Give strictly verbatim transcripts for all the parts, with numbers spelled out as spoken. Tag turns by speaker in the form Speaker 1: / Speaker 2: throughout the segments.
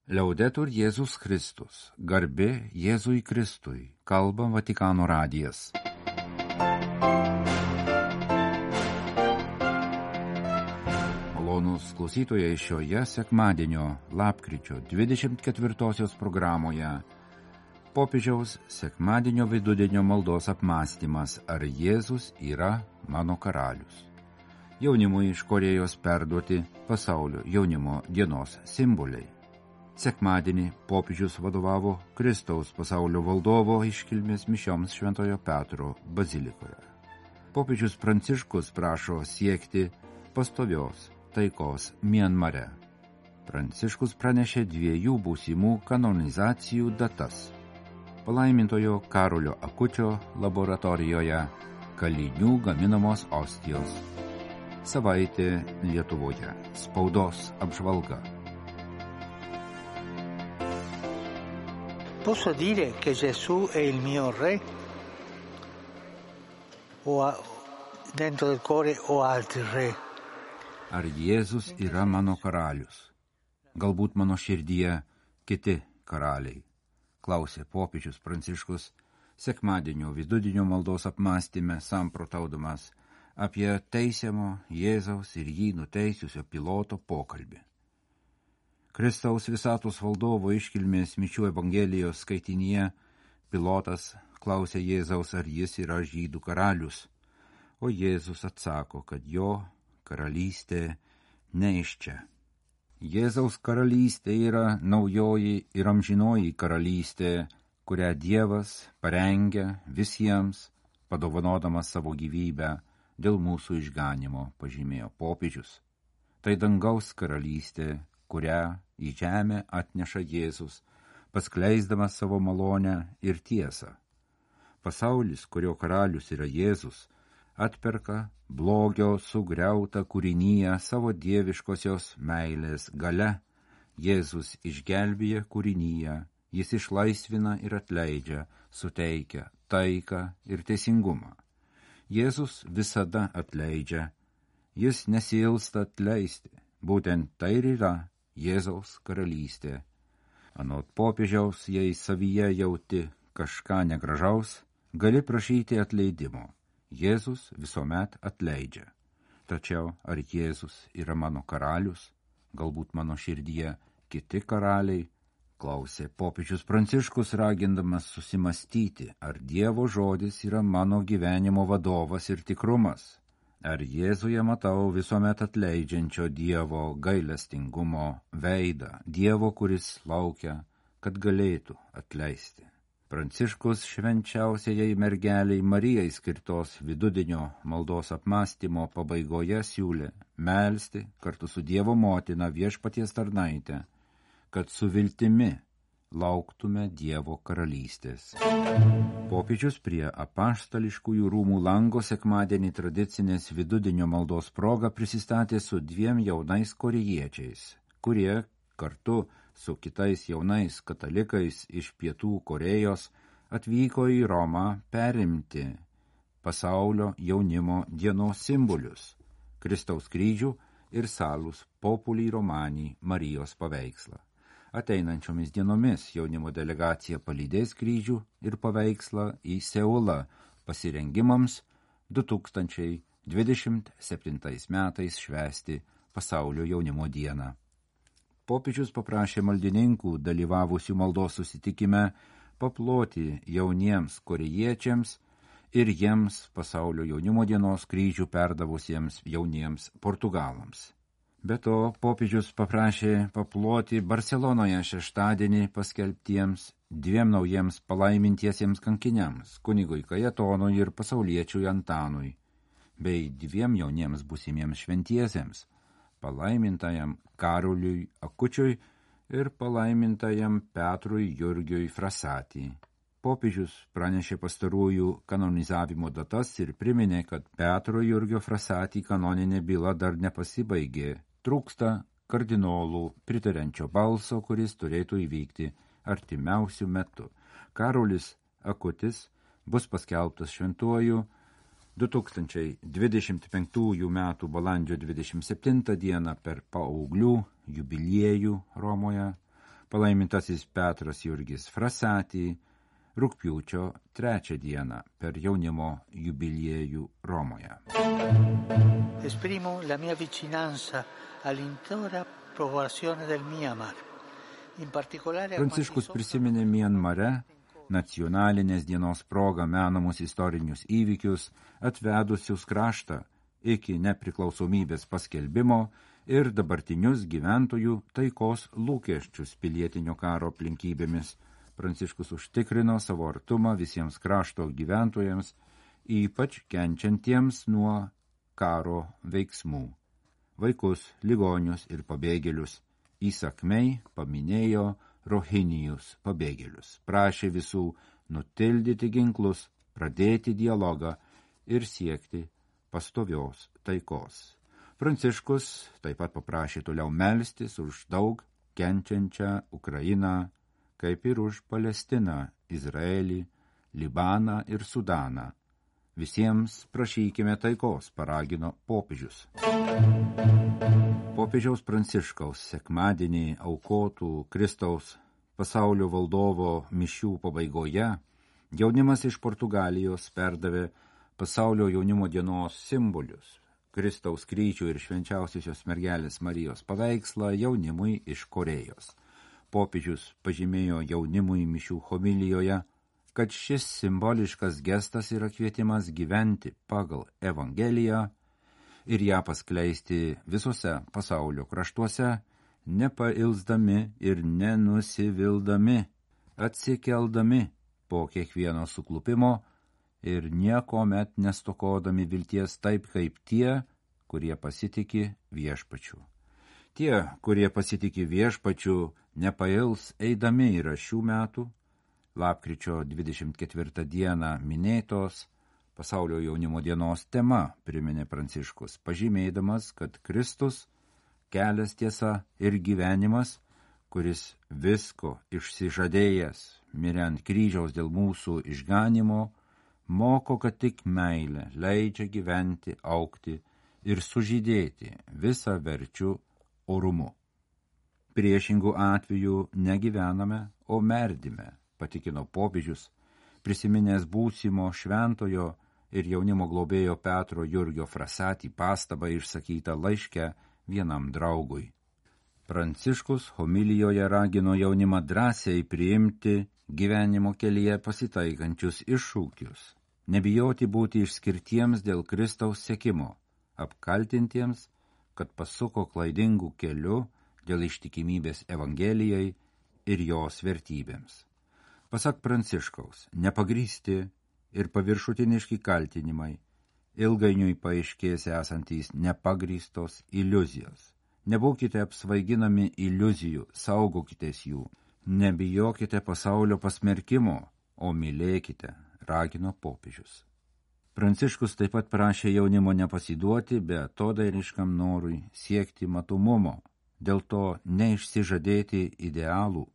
Speaker 1: Liaudetur Jėzus Kristus, garbė Jėzui Kristui, kalba Vatikano radijas. Malonūs klausytojai, šioje sekmadienio lapkričio dvidešimt ketvirtosios programoje popiežiaus sekmadienio vidudienio maldos apmąstymas, ar Jėzus yra mano karalius. Jaunimui iš Korėjos perduoti pasaulio jaunimo dienos simboliai. Sekmadienį popiežius vadovavo Kristaus pasaulio valdovo iškilmės mišioms Šventojo Petro bazilikoje. Popiežius Pranciškus prašo siekti pastovios taikos Mianmare. Pranciškus pranešė dviejų būsimų kanonizacijų datas. Palaimintojo Karolio Akučio laboratorijoje kalinių gaminamos ostijos. Savaitė Lietuvoje. Spaudos apžvalga.
Speaker 2: Posso dire che Gesù è il mio re? O a, dentro del cuore o altri re?
Speaker 1: Ar Jėzus yra mano karalius? Galbūt mano širdyje kiti karaliai? Klausė popiežius Pranciškus sekmadienio vidudienio maldos apmąstyme, samprotaudamas apie teisiamo Jėzaus ir jį nuteisiusio piloto pokalbį. Kristaus visatos valdovo iškilmės mišių Evangelijos skaitinyje pilotas klausė Jėzaus, ar jis yra žydų karalius, o Jėzus atsako, kad jo karalystė ne iš čia. Jėzaus karalystė yra naujoji ir amžinoji karalystė, kurią Dievas parengia visiems, padovanodamas savo gyvybę dėl mūsų išganimo, pažymėjo popiežius. Tai dangaus karalystė, kurią į žemę atneša Jėzus, paskleisdamas savo malonę ir tiesą. Pasaulis, kurio karalius yra Jėzus, atperka blogio sugriautą kūrinyje savo dieviškosios meilės galia. Jėzus išgelbėja kūrinyje, jis išlaisvina ir atleidžia, suteikia taiką ir teisingumą. Jėzus visada atleidžia, jis nesiilsta atleisti, būtent tai ir yra Jėzaus karalystė. Anot popiežiaus, jei savyje jauti kažką negražaus, gali prašyti atleidimo. Jėzus visuomet atleidžia. Tačiau ar Jėzus yra mano karalius? Galbūt mano širdyje kiti karaliai? Klausė popiežius Pranciškus, ragindamas susimastyti, ar Dievo žodis yra mano gyvenimo vadovas ir tikrumas. Ar Jėzuje matau visuomet atleidžiančio Dievo gailestingumo veidą, Dievo, kuris laukia, kad galėtų atleisti. Pranciškus švenčiausiajai mergeliai Marijai skirtos vidudienio maldos apmąstymo pabaigoje siūlė melsti kartu su Dievo motina Viešpaties tarnaite, kad su viltimi lauktume Dievo karalystės. Popiežius prie apaštališkųjų rūmų lango sekmadienį tradicinės vidudienio maldos proga prisistatė su dviem jaunais korėjiečiais, kurie kartu su kitais jaunais katalikais iš Pietų Korėjos atvyko į Romą perimti pasaulio jaunimo dienos simbolius – Kristaus kryžių ir Salus Populi Romani Marijos paveikslą. Ateinančiomis dienomis jaunimo delegacija palydės kryžių ir paveikslą į Seulą pasirengimams du tūkstančiai dvidešimt septintais metais švęsti pasaulio jaunimo dieną. Popiežius paprašė maldininkų dalyvavusių maldos susitikime paploti jauniems korėjiečiams ir jiems pasaulio jaunimo dienos kryžių perdavusiems jauniems portugalams. Be to, popiežius paprašė paploti Barcelonoje šeštadienį paskelbtiems dviem naujiems palaimintiesiems kankiniams, kunigui Kajetonui ir pasauliečiui Antanui, bei dviem jauniems būsimiems šventiesiems, palaimintajam Karoliui Akučiui ir palaimintajam Petrui Jurgiui Frasatį. Popiežius pranešė pastarųjų kanonizavimo datas ir priminė, kad Petro Jurgio Frasatį kanoninė byla dar nepasibaigė. Trūksta kardinolų pritariančio balso, kuris turėtų įvykti artimiausių metų. Karolis Akutis bus paskelbtas šventuoju du tūkstančiai dvidešimt penktųjų metų balandžio dvidešimt septintą dieną per paauglių jubiliejų Romoje. palaimintasis Petras Jurgis Frasati, rugpjūčio trečią dieną per jaunimo jubiliejų Romoje.
Speaker 2: Esprimo la mia vicinanza all'intera popolazione del Myanmar. In particolare
Speaker 1: Pranciškus prisiminė Mianmare nacionalinės dienos proga menamus istorinius įvykius, atvedusius kraštą iki nepriklausomybės paskelbimo ir dabartinius gyventojų taikos lūkesčius pilietinio karo aplinkybėmis. Pranciškus užtikrino savo artumą visiems krašto gyventojams, ypač kenčiantiems nuo karo veiksmų. Vaikus, ligonius ir pabėgėlius įsakmei paminėjo Rohinijus pabėgėlius. Prašė visų nutildyti ginklus, pradėti dialogą ir siekti pastovios taikos. Pranciškus taip pat paprašė toliau melstis už daug kenčiančią Ukrainą, kaip ir už Palestiną, Izraelį, Libaną ir Sudaną. Visiems prašykime taikos, paragino popiežius. Popiežiaus Pranciškaus sekmadienį aukotų Kristaus pasaulio valdovo mišių pabaigoje jaunimas iš Portugalijos perdavė pasaulio jaunimo dienos simbolius – Kristaus kryžių ir švenčiausiosios mergelės Marijos paveikslą jaunimui iš Korėjos. Popiežius pažymėjo jaunimui mišių homilijoje, kad šis simboliškas gestas yra kvietimas gyventi pagal Evangeliją ir ją paskleisti visose pasaulio kraštuose, nepailsdami ir nenusivildami, atsikeldami po kiekvieno suklupimo ir niekomet nestokodami vilties taip kaip tie, kurie pasitiki viešpačiu. Tie, kurie pasitiki viešpačiu, nepails eidami yra šių metų, lapkričio dvidešimt ketvirtą dieną minėtos pasaulio jaunimo dienos tema, priminė Pranciškus, pažymėdamas, kad Kristus, kelias, tiesa ir gyvenimas, kuris visko išsižadėjęs, mirė ant kryžiaus dėl mūsų išganimo, moko, kad tik meilė leidžia gyventi, augti ir sužydėti visą verčių orumu. Priešingų atveju negyvename, o merdime, patikino popiežius, prisiminęs būsimo šventojo ir jaunimo globėjo Petro Jurgio Frasati pastabą išsakytą laiške vienam draugui. Pranciškus homilijoje ragino jaunimą drąsiai priimti gyvenimo kelyje pasitaikančius iššūkius, nebijoti būti išskirtiems dėl Kristaus sekimo, apkaltintiems, kad pasuko klaidingų keliu dėl ištikimybės Evangelijai ir jos vertybėms. Pasak Pranciškaus, nepagrįsti ir paviršutiniški kaltinimai ilgainiui paaiškės esantys nepagrįstos iliuzijos. Nebūkite apsvaiginami iliuzijų, saugokitės jų, nebijokite pasaulio pasmerkimo, o mylėkite, ragino popiežius. Pranciškus taip pat prašė jaunimo nepasiduoti beatodairiškam norui siekti matomumo, dėl to neišsižadėti idealų.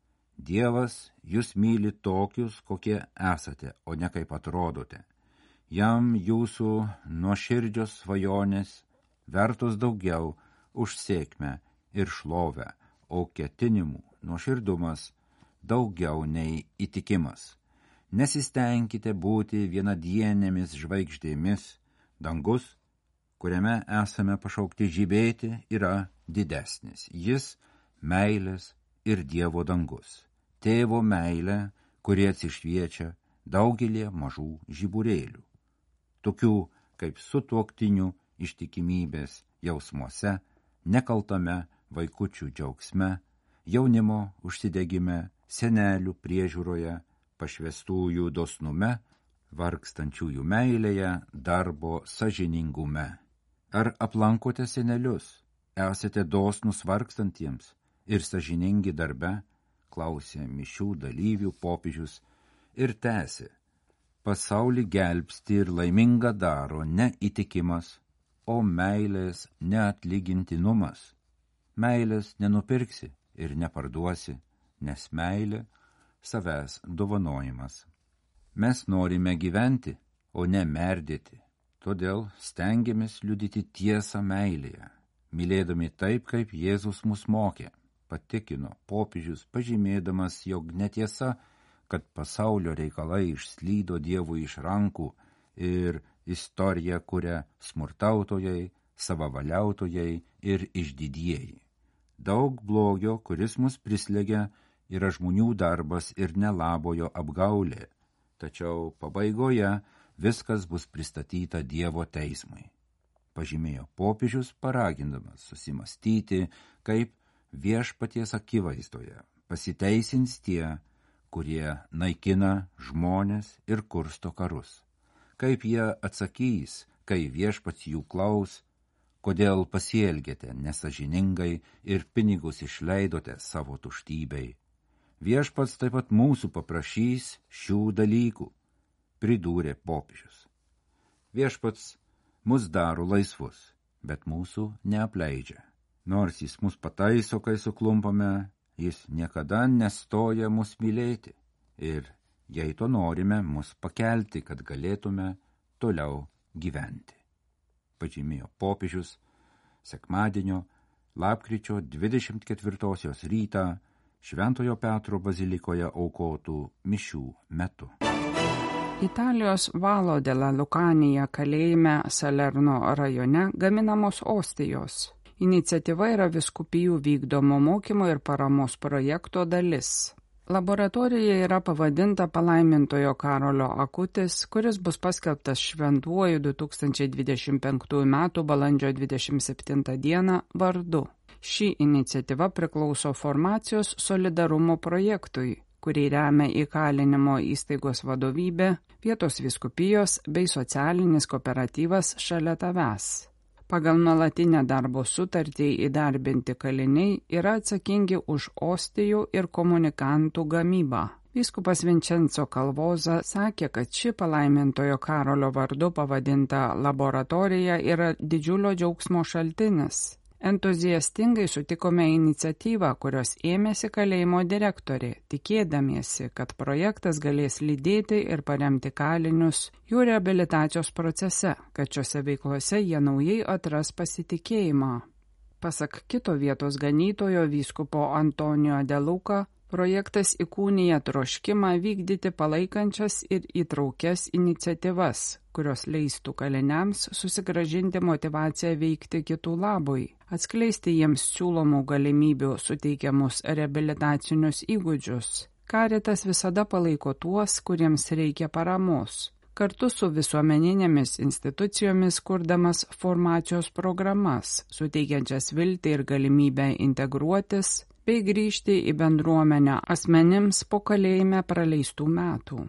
Speaker 1: Dievas jūs myli tokius, kokie esate, o ne kaip atrodote. Jam jūsų nuoširdžios svajonės vertos daugiau už sėkmę ir šlovę, o ketinimų nuoširdumas daugiau nei įtikimas. Nesistengkite būti vienadienėmis žvaigždėmis. Dangus, kuriame esame pašaukti žibėti, yra didesnis. Jis meilės ir Dievo dangus. Tėvo meilė, kurie atsišviečia daugelį mažų žiburėlių. Tokių kaip sutuoktinių ištikimybės jausmuose, nekaltame vaikučių džiaugsme, jaunimo užsidegime, senelių priežiūroje, pašvestųjų dosnume, vargstančiųjų meilėje, darbo sąžiningume. Ar aplankote senelius, esate dosnus vargstantiems ir sąžiningi darbe, klausė mišių dalyvių popiežius ir tęsė. Pasaulį gelbsti ir laimingą daro ne įtikimas, o meilės neatlygintinumas. Meilės nenupirksi ir neparduosi, nes meilė savęs dovanojimas. Mes norime gyventi, o ne merdėti, todėl stengiamės liudyti tiesą meilėje, mylėdami taip, kaip Jėzus mus mokė. patikino popiežius, pažymėdamas, jog netiesa, kad pasaulio reikalai išslydo Dievui iš rankų ir istoriją kuria smurtautojai, savavaliautojai ir išdidieji. Daug blogio, kuris mus prislegia, yra žmonių darbas ir nelabojo apgaulė, tačiau pabaigoje viskas bus pristatyta Dievo teismui. Pažymėjo popiežius, paragindamas susimastyti, kaip viešpaties akivaizdoje pasiteisins tie, kurie naikina žmones ir kursto karus. Kaip jie atsakys, kai viešpats jų klaus, kodėl pasielgėte nesažiningai ir pinigus išleidote savo tuštybei. Viešpats taip pat mūsų paprašys šių dalykų, pridūrė popiežius. Viešpats mus daro laisvus, bet mūsų neapleidžia. Nors jis mus pataiso, kai suklumpame, jis niekada nestoja mus mylėti ir, jei to norime, mus pakelti, kad galėtume toliau gyventi. Pažymėjo popiežius sekmadienio, lapkričio dvidešimt ketvirtosios rytą Šventojo Petro bazilikoje aukotų mišių metu.
Speaker 3: Italijos Valo della Lucania kalėjime Salerno rajone gaminamos ostijos. Iniciatyva yra vyskupijų vykdomo mokymo ir paramos projekto dalis. Laboratorija yra pavadinta palaimintojo Karolio Akutis, kuris bus paskelbtas šventuoju du tūkstančiai dvidešimt penktųjų metų balandžio dvidešimt septintą dieną vardu. Ši iniciatyva priklauso Formacijos solidarumo projektui, kurį remia įkalinimo įstaigos vadovybė, vietos vyskupijos bei socialinis kooperatyvas Šalia tavęs. Pagal nuolatinę darbo sutartį įdarbinti kaliniai yra atsakingi už ostijų ir komunikantų gamybą. Vyskupas Vincenzo Calvoza sakė, kad ši palaimintojo Karolio vardu pavadinta laboratorija yra didžiulio džiaugsmo šaltinis. Entuziastingai sutikome iniciatyvą, kurios ėmėsi kalėjimo direktorė, tikėdamiesi, kad projektas galės lydėti ir paremti kalinius jų reabilitacijos procese, kad šiose veiklose jie naujai atras pasitikėjimą. Pasak kito vietos ganytojo vyskupo Antonijo de Luca, projektas įkūnija troškimą vykdyti palaikančias ir įtraukias iniciatyvas, kurios leistų kaliniams susigrąžinti motyvaciją veikti kitų labui, atskleisti jiems siūlomų galimybių suteikiamus reabilitacinius įgūdžius. Caritas visada palaiko tuos, kuriems reikia paramos. Kartu su visuomeninėmis institucijomis kurdamas formacijos programas, suteikiančias viltį ir galimybę integruotis, bei grįžti į bendruomenę asmenims po kalėjime praleistų metų.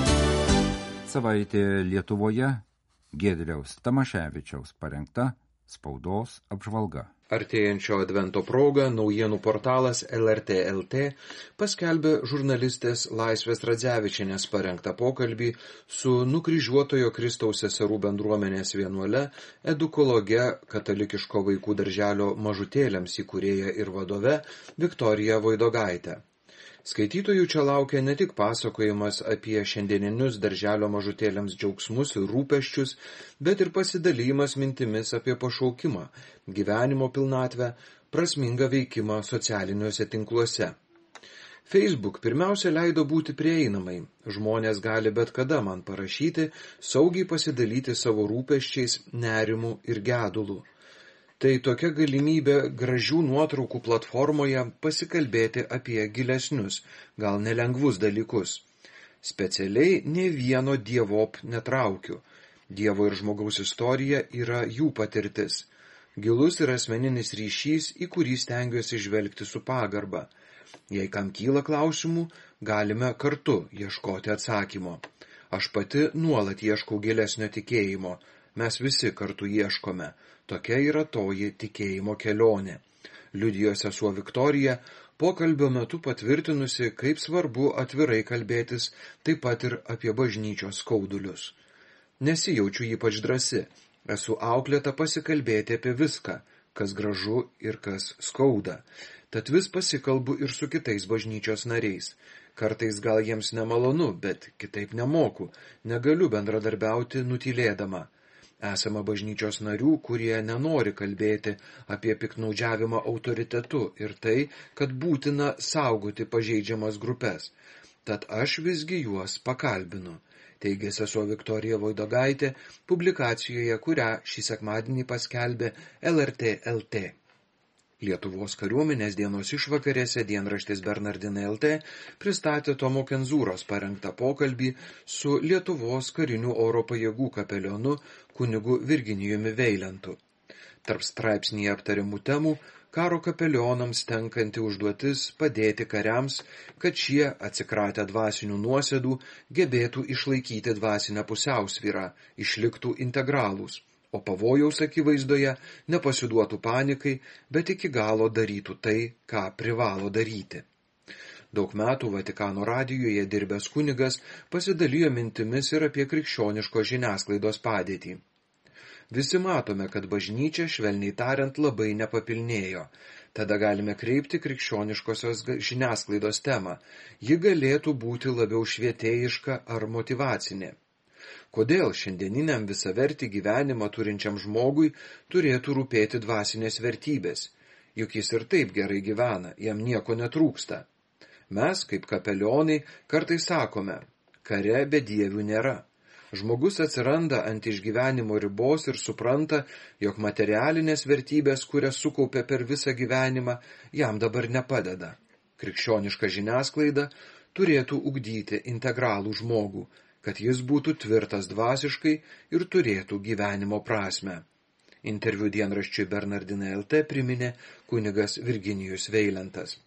Speaker 1: Savaitė Lietuvoje Giedriaus Tamaševičiaus parengta spaudos apžvalga.
Speaker 4: Artėjančio advento proga naujienų portalas L R T L T paskelbė žurnalistės Laisvės Radzevičienės parengtą pokalbį su nukryžiuotojo Kristaus seserų bendruomenės vienuole, edukologe, katalikiško vaikų darželio mažutėliams įkūrėja ir vadove Viktorija Voidogaitė. Skaitytojų čia laukia ne tik pasakojimas apie šiandieninius darželio mažutėliams džiaugsmus ir rūpesčius, bet ir pasidalymas mintimis apie pašaukimą, gyvenimo pilnatvę, prasmingą veikimą socialiniuose tinkluose. Facebook pirmiausia leido būti prieinamai. Žmonės gali bet kada man parašyti, saugiai pasidalyti savo rūpesčiais, nerimu ir gedulu. Tai tokia galimybė gražių nuotraukų platformoje pasikalbėti apie gilesnius, gal nelengvus dalykus. Specialiai ne vieno dievop netraukiu. Dievo ir žmogaus istorija yra jų patirtis. Gilus ir asmeninis ryšys, į kurį stengiuosi žvelgti su pagarba. Jei kam kyla klausimų, galime kartu ieškoti atsakymo. Aš pati nuolat ieškau gilesnio tikėjimo. Mes visi kartu ieškome. Tokia yra toji tikėjimo kelionė. Liudijo sesuo Viktorija, pokalbio metu patvirtinusi, kaip svarbu atvirai kalbėtis taip pat ir apie bažnyčios skaudulius. Nesijaučiu ypač drąsi. Esu auklėta pasikalbėti apie viską, kas gražu ir kas skauda. Tad vis pasikalbu ir su kitais bažnyčios nariais. Kartais gal jiems nemalonu, bet kitaip nemoku. Negaliu bendradarbiauti nutylėdama. Esama bažnyčios narių, kurie nenori kalbėti apie piktnaudžiavimą autoritetu ir tai, kad būtina saugoti pažeidžiamas grupės. Tad aš visgi juos pakalbinu, teigia sesuo Viktorija Voidogaitė publikacijoje, kurią šį sekmadienį paskelbė L R T L T. Lietuvos kariuomenės dienos išvakarėse dienraštis Bernardinai L T pristatė Tomo Kenzūros parengtą pokalbį su Lietuvos karinių oro pajėgų kapelionu kunigu Virginijumi Veilentu. Tarp straipsnyje aptariamų temų karo kapelionams tenkanti užduotis padėti kariams, kad šie, atsikratę dvasinių nuosėdų, gebėtų išlaikyti dvasinę pusiausvyrą, išliktų integralūs, o pavojaus akivaizdoje nepasiduotų panikai, bet iki galo darytų tai, ką privalo daryti. Daug metų Vatikano radijuje dirbęs kunigas pasidalijo mintimis ir apie krikščioniškos žiniasklaidos padėtį. Visi matome, kad bažnyčia, švelniai tariant, labai nepapilnėjo. Tada galime kreipti krikščioniškosios žiniasklaidos temą. Ji galėtų būti labiau švietėjiška ar motyvacinė. Kodėl šiandieniniam visavertį gyvenimą turinčiam žmogui turėtų rūpėti dvasinės vertybės? Juk jis ir taip gerai gyvena, jam nieko netrūksta. Mes, kaip kapelionai, kartais sakome, kare be dievių nėra. Žmogus atsiranda ant išgyvenimo ribos ir supranta, jog materialinės vertybės, kurias sukaupė per visą gyvenimą, jam dabar nepadeda. Krikščioniška žiniasklaida turėtų ugdyti integralų žmogų, kad jis būtų tvirtas dvasiškai ir turėtų gyvenimo prasmę. Interviu dienraščiui Bernardinai L T priminė kunigas Virginijus Veilentas.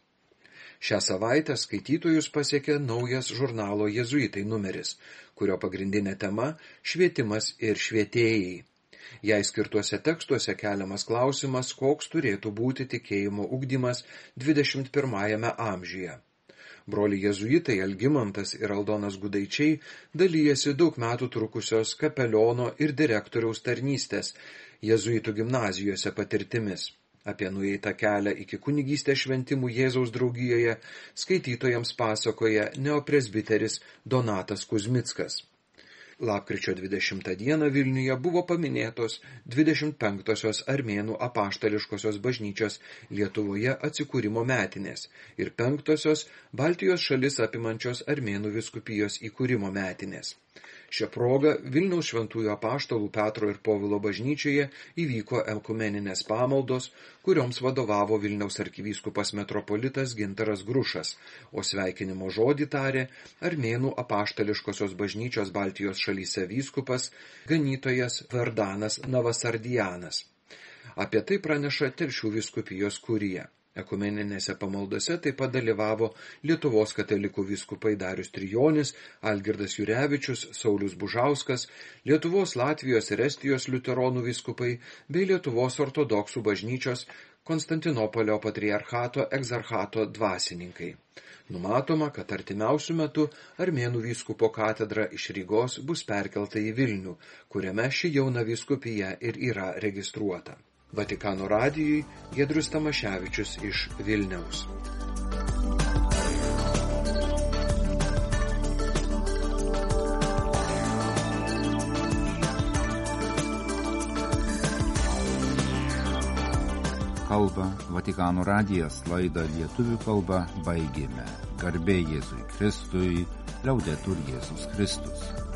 Speaker 4: Šią savaitę skaitytojus pasiekė naujas žurnalo Jėzuitai numeris, kurio pagrindinė tema – švietimas ir švietėjai. Jai skirtuose tekstuose keliamas klausimas, koks turėtų būti tikėjimo ugdymas dvidešimt pirmajame amžiuje. Broliai jėzuitai Algimantas ir Aldonas Gudaičiai dalyjasi daug metų trukusios kapeliono ir direktoriaus tarnystės jėzuitų gimnazijose patirtimis. Apie nueitą kelią iki kunigystės šventimų Jėzaus draugijoje skaitytojams pasakoja neopresbiteris Donatas Kuzmickas. Lapkričio dvidešimtą dieną Vilniuje buvo paminėtos dvidešimt penktosios Armėnų apaštališkosios bažnyčios Lietuvoje atsikūrimo metinės ir penktosios Baltijos šalis apimančios Armėnų vyskupijos įkūrimo metinės. Šia proga Vilniaus šventųjų apaštalų Petro ir Povilo bažnyčioje įvyko ekumeninės pamaldos, kurioms vadovavo Vilniaus arkivyskupas metropolitas Gintaras Grušas, o sveikinimo žodį tarė Armėnų apaštališkosios bažnyčios Baltijos šalyse vyskupas, ganytojas Vardanas Navasardijanas. Apie tai praneša Telšių vyskupijos kurija. Ekumeninėse pamaldose taip pat dalyvavo Lietuvos katalikų vyskupai Darius Trijonis, Algirdas Jurevičius, Saulius Bužauskas, Lietuvos, Latvijos ir Estijos liuteronų vyskupai bei Lietuvos ortodoksų bažnyčios Konstantinopolio patriarchato egzarchato dvasininkai. Numatoma, kad artimiausių metų Armėnų vyskupo katedra iš Rygos bus perkelta į Vilnių, kuriame ši jauna vyskupija ir yra registruota. Vatikano radijui Giedrius Tamaševičius iš Vilniaus.
Speaker 1: Kalba Vatikano radijas, laidą lietuvių kalba baigėme. Garbė Jėzui Kristui, liaudetur Jėzus Kristus.